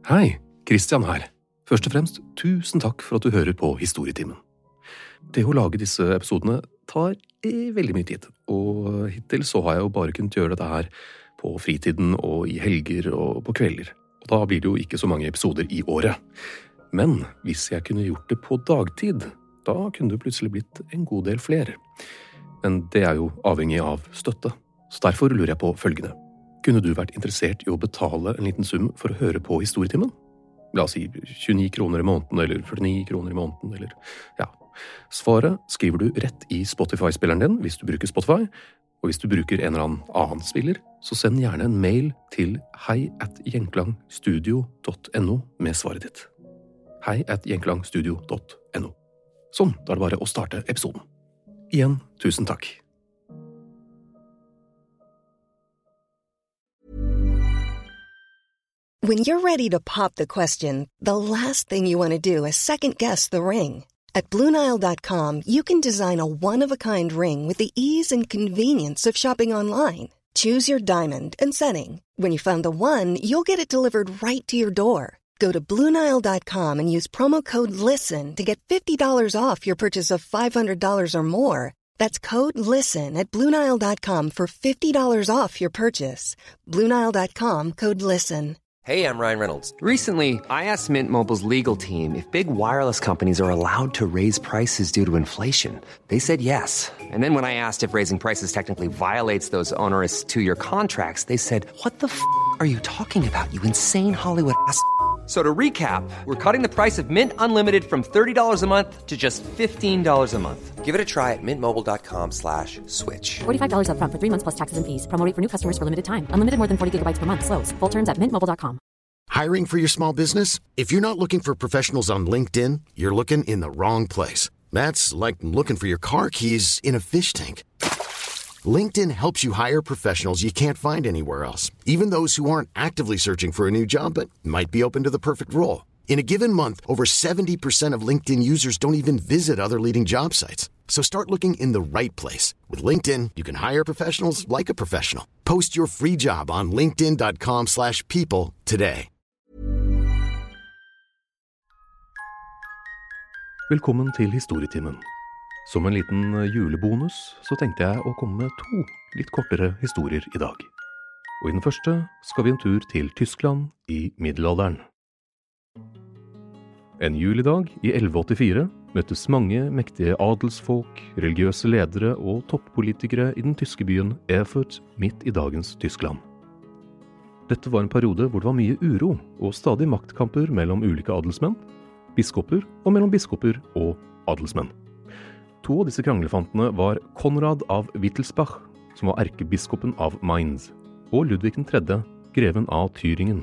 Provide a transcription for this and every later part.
Hei, Christian her. Først og fremst, tusen takk for at du hører på Historietimen. Det å lage disse episodene tar veldig mye tid, og hittil så har jeg jo bare kunnet gjøre dette her på fritiden og i helger og på kvelder. Og da blir det jo ikke så mange episoder i året. Men hvis jeg kunne gjort det på dagtid, da kunne det plutselig blitt en god del flere. Men det er jo avhengig av støtte, så derfor lurer jeg på følgende. Kunne du vært interessert i å betale en liten sum for å høre på Historietimen? La oss si 29 kroner i måneden, eller 49 kroner i måneden, eller ja. Svaret skriver du rett i Spotify-spilleren din, hvis du bruker Spotify, og hvis du bruker en eller annen spiller, så send gjerne en mail til hei@gjenklangstudio.no med svaret ditt. hei@gjenklangstudio.no. Sånn, da er det bare å starte episoden. Igjen, tusen takk. When you're ready to pop the question, the last thing you want to do is second-guess the ring. At BlueNile.com, you can design a one-of-a-kind ring with the ease and convenience of shopping online. Choose your diamond and setting. When you find the one, you'll get it delivered right to your door. Go to BlueNile.com and use promo code LISTEN to get $50 off your purchase of $500 or more. That's code LISTEN at BlueNile.com for $50 off your purchase. BlueNile.com, code LISTEN. Hey, I'm Ryan Reynolds. Recently, I asked Mint Mobile's legal team if big wireless companies are allowed to raise prices due to inflation. They said yes. And then when I asked if raising prices technically violates those onerous two-year contracts, they said, "What the f*** are you talking about, you insane Hollywood ass?" So to recap, we're cutting the price of Mint Unlimited from $30 a month to just $15 a month. Give it a try at mintmobile.com/switch. $45 up front for 3 months plus taxes and fees. Promo rate for new customers for limited time. Unlimited more than 40 gigabytes per month. Slows full terms at mintmobile.com. Hiring for your small business? If you're not looking for professionals on LinkedIn, you're looking in the wrong place. That's like looking for your car keys in a fish tank. LinkedIn helps you hire professionals you can't find anywhere else, even those who aren't actively searching for a new job but might be open to the perfect role. In a given month, over 70% of LinkedIn users don't even visit other leading job sites. So start looking in the right place. With LinkedIn, you can hire professionals like a professional. Post your free job on linkedin.com/people today. Velkommen til Historietimen. Som en liten julebonus så tenkte jeg å komme med 2 litt kortere historier i dag. Og i den første skal vi en tur til Tyskland i middelalderen. En julidag i 1184 møttes mange mektige adelsfolk, religiøse ledere og toppolitikere i den tyske byen Erfurt midt i dagens Tyskland. Dette var en periode hvor det var mye uro og stadig maktkamper mellom ulike adelsmenn, biskoper og mellom biskoper og adelsmenn. 2 av disse kranglefantene var Konrad av Wittelsbach, som var erkebiskopen av Mainz, og Ludvig III, greven av Thüringen.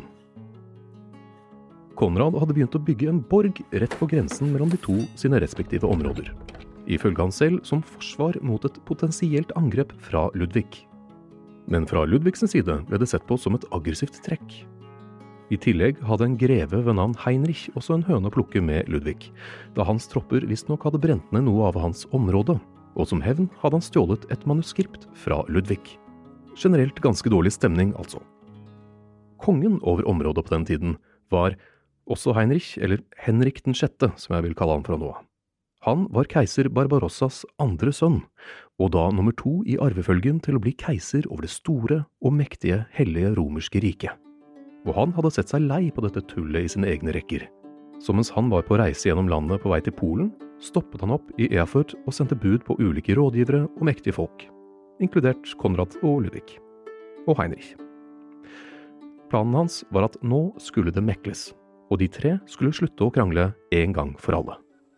Konrad hadde begynt å bygge en borg rett på grensen mellom de 2 sine respektive områder, ifølge han selv som forsvar mot et potensielt angrep fra Ludvig. Men fra Ludvigs side ble det sett på som et aggressivt trekk. I tillegg hadde en greve ved navn Heinrich også en høne å plukke med Ludvig, da hans tropper visstnok hadde brent ned noe av hans område, og som hevn hadde han stjålet et manuskript fra Ludvig. Generelt ganske dårlig stemning, altså. Kongen over området på den tiden var også Heinrich, eller Henrik den 6., som jeg vil kalle han fra nå. Han var keiser Barbarossas andre sønn, og da nummer 2 i arvefølgen til å bli keiser over det store og mektige hellige romerske riket. Og han hadde sett seg lei på dette tullet i sine egne rekker. Så mens han var på reise gjennom landet på vei til Polen, stoppet han opp i Erfurt og sendte bud på ulike rådgivere og mektige folk, inkludert Konrad og Ludvig, og Heinrich. Planen hans var at nå skulle det mekles, og de 3 skulle slutte å krangle en gang for alle.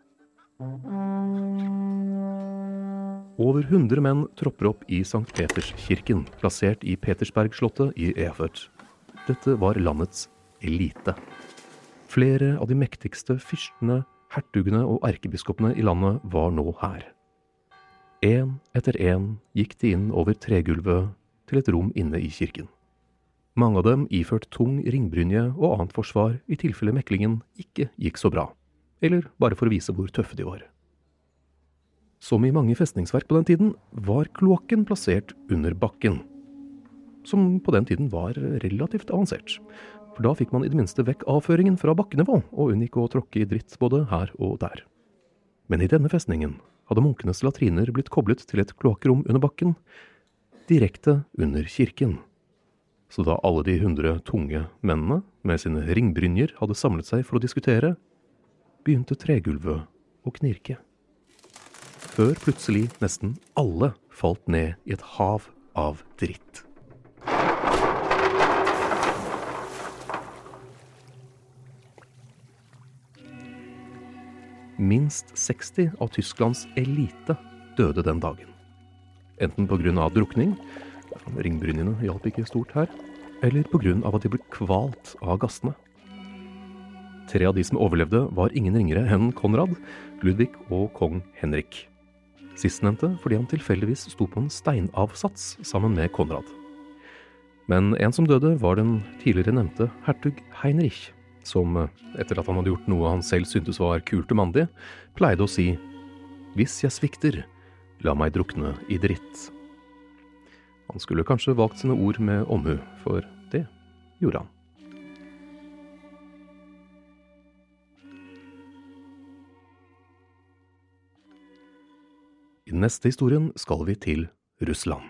Over 100 menn tropper opp i Sankt Peterskirken, plassert i Petersbergslottet i Erfurt. Dette var landets elite. Flere av de mektigste fyrstene, hertugene og erkebiskopene i landet var nå her. En etter en gikk de inn over tregulvet til et rom inne i kirken. Mange av dem iført tung ringbrynje og annet forsvar i tilfelle meklingen ikke gikk så bra, eller bare for å vise hvor tøffe de var. Som i mange festningsverk på den tiden var kloakken plassert under bakken, som på den tiden var relativt avansert. For da fikk man I det minste vekk avføringen fra bakkenivå, og unngikk å tråkke I dritt både her og der. Men I denne festningen hadde munkenes latriner blitt koblet til et kloakkrom under bakken, direkte under kirken. Så da alle de 100 tunge mennene med sine ringbrynjer hadde samlet seg for å diskutere, begynte tregulvet å knirke. Før plutselig nesten alle falt ned I et hav av dritt. Minst 60 av Tysklands elite døde den dagen. Enten på grunn av drukning, ringbrynjene hjalp ikke stort her, eller på grunn av at de ble kvalt av gassene. 3 av de som overlevde var ingen ringere enn Konrad, Ludvig og kong Henrik. Sistnevnte fordi han tilfeldigvis sto på en steinavsats sammen med Konrad. Men en som døde var den tidligere nevnte hertug Heinrich, som etter at han hadde gjort noe han selv syntes var kult og mandig, pleide å si «Hvis jeg svikter, la meg drukne I dritt». Han skulle kanskje valgt sine ord med omhu, for det gjorde han. I neste historien skal vi til Russland.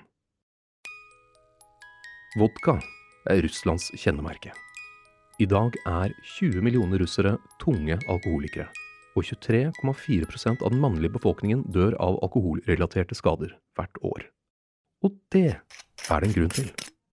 Vodka Russlands kjennemerke. I dag 20 millioner russere tunge alkoholikere, og 23,4% av den mannlige befolkningen dør av alkoholrelaterte skader hvert år. Og det det en grunn til.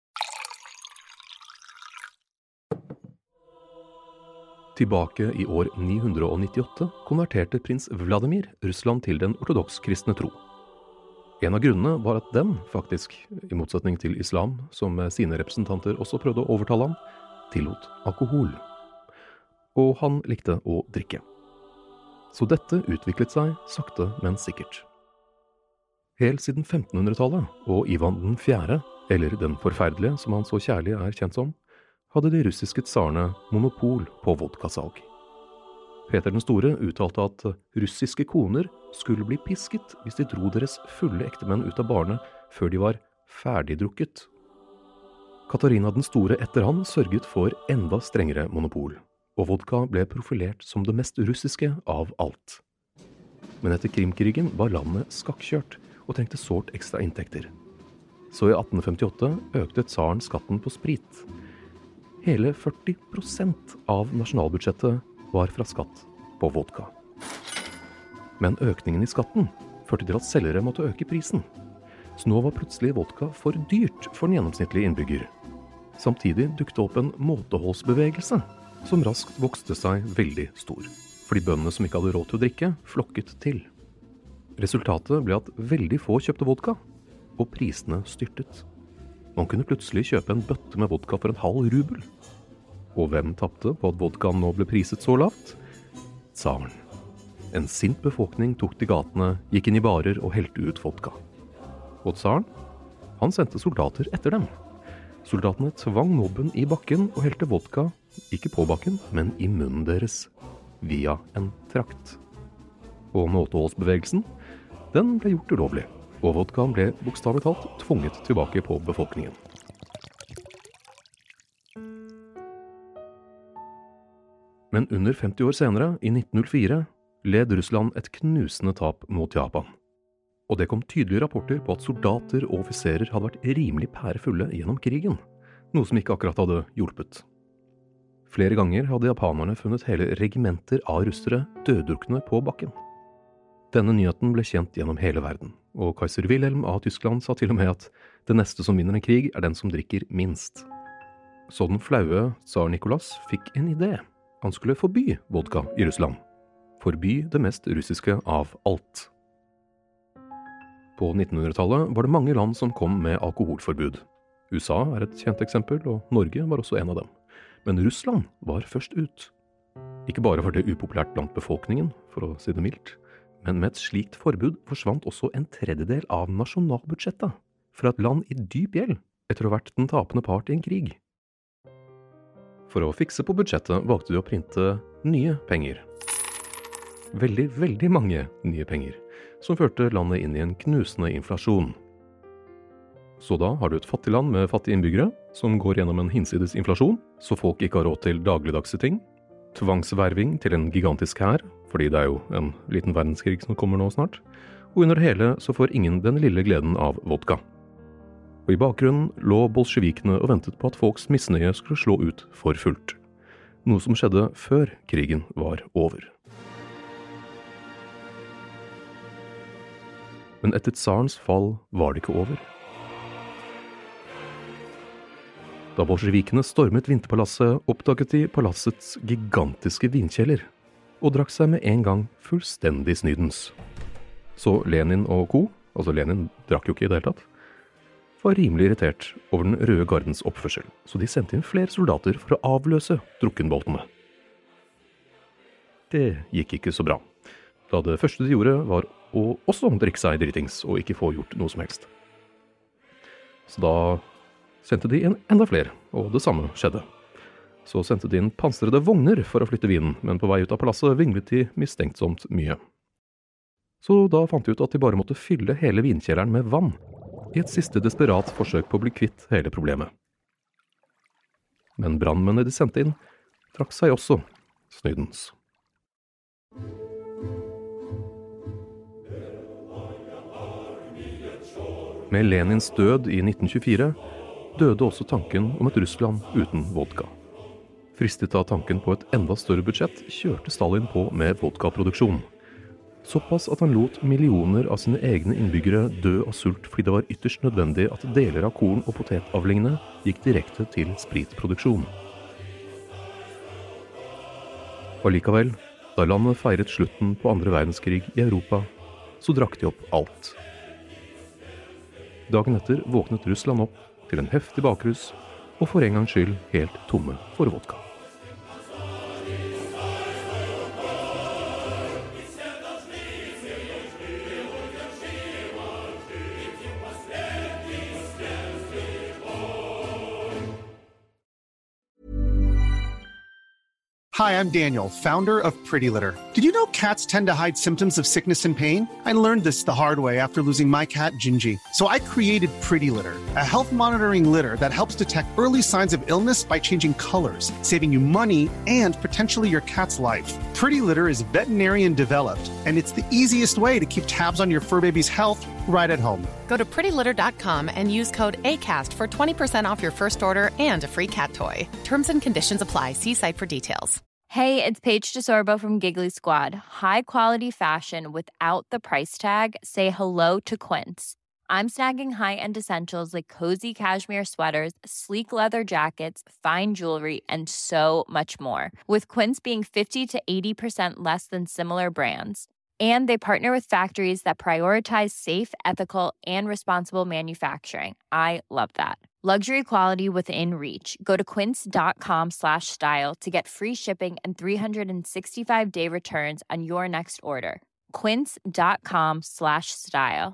Tilbake I år 998 konverterte prins Vladimir Russland til den ortodoks-kristne tro. En av grunnene var at den, faktisk, I motsetning til islam, som sine representanter også prøvde å overtale ham, tillot alkohol. Og han likte å drikke. Så dette utviklet seg sakte, men sikkert. Helt siden 1500-tallet, og Ivan den 4., eller den forferdelige som han så kjærlig kjent som, hadde de russiske tsarene monopol på vodkasalg. Peter den Store uttalte at russiske koner skulle bli pisket hvis de dro deres fulle ektemenn ut av barnet før de var ferdigdrukket. Katarina den Store etter han sørget for enda strengere monopol, og vodka ble profilert som det mest russiske av alt. Men etter Krimkrigen var landet skakkjørt, og trengte sårt ekstra inntekter. Så I 1858 økte tsaren skatten på sprit. Hele 40% av nasjonalbudsjettet var fra skatt på vodka. Men økningen I skatten førte til at selgere måtte øke prisen. Så nå var plutselig vodka for dyrt for den gjennomsnittlige innbygger. Samtidig dukket opp en måteholdsbevegelse, som raskt vokste seg veldig stor. Fordi bøndene som ikke hadde råd til å drikke, flokket til. Resultatet ble at veldig få kjøpte vodka, og prisene styrtet. Man kunne plutselig kjøpe en bøtte med vodka for 0,5 rubel. Og hvem tappte på at vodkaen nå ble priset så lavt? Tsaren. En sint befolkning tok til gatene, gikk inn I barer og helte ut vodka. Og tsaren, han sendte soldater etter dem. Soldatene tvang mobben I bakken og helte vodka, ikke på bakken, men I munnen deres, via en trakt. Og måteholdsbevegelsen, den ble gjort ulovlig, og vodkaen ble bokstavelig talt tvunget tilbake på befolkningen. Men under 50 år senere, I 1904, led Russland et knusende tap mot Japan. Og det kom tydelige rapporter på at soldater og offiserer hadde vært rimelig pærefulle gjennom krigen, noe som ikke akkurat hadde hjulpet. Flere ganger hadde japanerne funnet hele regimenter av russere døddrukne på bakken. Denne nyheten ble kjent gjennom hele verden, og keiser Wilhelm av Tyskland sa til og med at det neste som vinner en krig den som drikker minst. Så den flaue tsar Nikolas fikk en idé. Han skulle forby vodka I Russland. Forby det mest russiske av alt. På 1900-tallet var det mange land som kom med alkoholforbud. USA et kjent eksempel, og Norge var også en av dem. Men Russland var først ut. Ikke bare var det upopulært blant befolkningen, for å si det mildt, men med et slikt forbud forsvant også 1/3 av nasjonalbudsjettet fra et land I dyp gjeld etter å ha vært den tapende part I en krig. For å fikse på budsjettet valgte de å printe nye penger. Veldig mange nye penger, som førte landet inn I en knusende inflasjon. Så da har du et fattig land med fattige innbyggere, som går gjennom en hinsides inflasjon, så folk ikke har råd til dagligdagse ting, tvangsverving til en gigantisk hær, fordi det er jo en liten verdenskrig som kommer nå snart, og under hele så får ingen den lille gleden av vodka. Og i bakgrunnen lå bolsjevikene og ventet på at folks misnøye skulle slå ut for fullt. Noe som skjedde før krigen var over. Men etter tsarens fall var det ikke over. Da bolsjevikene stormet Vinterpalasset, oppdaget de palassets gigantiske vinkjeller, og drakk seg med en gang fullstendig snydens. Så Lenin og co., altså Lenin drakk jo ikke i det hele tatt, var rimelig irritert over den røde gardens oppførsel, så de sendte inn flere soldater for å avløse drukkenboltene. Det gikk ikke så bra, da det første de gjorde var å også drikke seg dritings og ikke få gjort noe som helst. Så da sendte de inn enda flere, og det samme skjedde. Så sendte de inn pansrede vogner for å flytte vinen, men på vei ut av palasset vinglet de mistenksomt mye. Så da fant de ut at de bare måtte fylle hele vinkjelleren med vann, i et siste desperat forsøk på å bli kvitt hele problemet. Men brannmennene de sendte inn trakk seg også snydens. Med Lenins død i 1924 døde også tanken om et Russland uten vodka. Fristet av tanken på et enda større budsjett, kjørte Stalin på med vodkaproduksjon. Såpass at han lot millioner av sine egne innbyggere dø av sult fordi det var ytterst nødvendig at deler av korn- og potetavlingene gikk direkte til spritproduksjon. Og likevel, da landet feiret slutten på 2. verdenskrig i Europa, så drakk de opp alt. Dagen etter våknet Russland opp til en heftig bakrus, og for en gangs skyld helt tomme for vodka. Hi, I'm Daniel, founder of Pretty Litter. Did you know cats tend to hide symptoms of sickness and pain? I learned this the hard way after losing my cat, Gingy. So I created Pretty Litter, a health monitoring litter that helps detect early signs of illness by changing colors, saving you money and potentially your cat's life. Pretty Litter is veterinarian developed, and it's the easiest way to keep tabs on your fur baby's health right at home. Go to prettylitter.com and use code ACAST for 20% off your first order and a free cat toy. Terms and conditions apply. See site for details. Hey, it's Paige DeSorbo from Giggly Squad. High quality fashion without the price tag. Say hello to Quince. I'm snagging high-end essentials like cozy cashmere sweaters, sleek leather jackets, fine jewelry, and so much more. With Quince being 50 to 80% less than similar brands. And they partner with factories that prioritize safe, ethical, and responsible manufacturing. I love that. Luxury quality within reach. Go to quince.com/style to get free shipping and 365-day returns on your next order. Quince.com/style.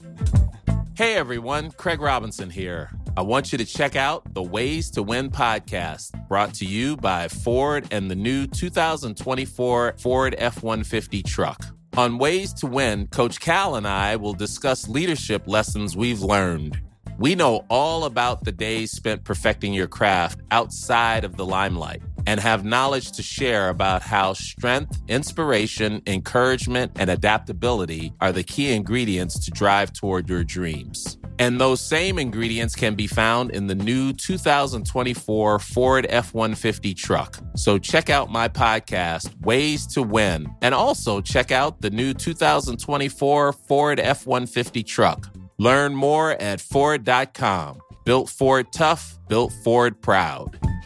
Hey everyone, Craig Robinson here. I want you to check out the Ways to Win podcast, brought to you by Ford and the new 2024 Ford F-150 truck. On Ways to Win, Coach Cal and I will discuss leadership lessons we've learned. We know all about the days spent perfecting your craft outside of the limelight and have knowledge to share about how strength, inspiration, encouragement, and adaptability are the key ingredients to drive toward your dreams. And those same ingredients can be found in the new 2024 Ford F-150 truck. So check out my podcast, Ways to Win, and also check out the new 2024 Ford F-150 truck. Learn more at Ford.com. Built Ford tough, built Ford proud.